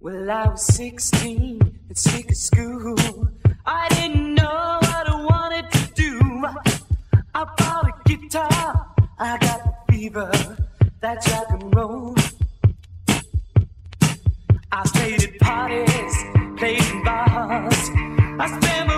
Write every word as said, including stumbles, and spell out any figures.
Well, I was sixteen and sick of school. I didn't know what I wanted to do. I bought a guitar, I got the fever, that's rock and roll. I stayed at parties, played in bars, I spent my